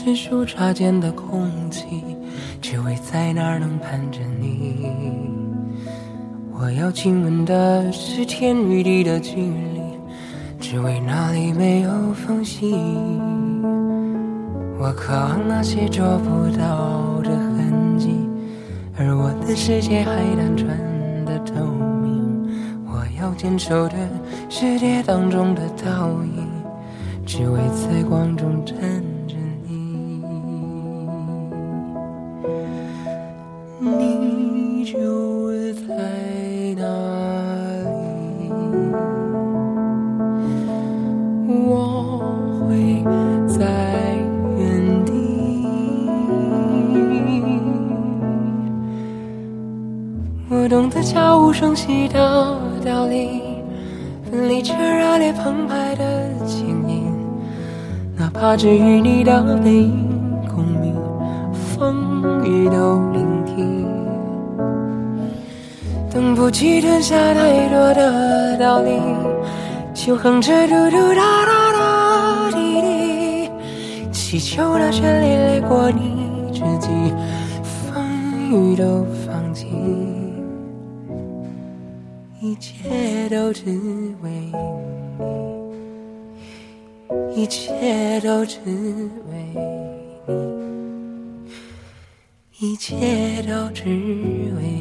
是树杈间的空气，只为在哪儿能盼着你。我要亲吻的是天与地的距离，只为那里没有缝隙。我渴望那些捉不到的痕迹，而我的世界还单纯的透明。我要坚守的世界当中的倒影，只为在光中站着你。你就在哪里，我会在原地。我懂得悄无声息的道理，分离着热烈澎湃的情谊，哪怕只与你的背影共鸣，风雨都聆听。等不及吞下太多的道理，就哼着嘟嘟哒哒哒滴滴，祈求那绚丽掠过你之际，风雨都放弃，一切都只为你，一切都只为你，一切都只为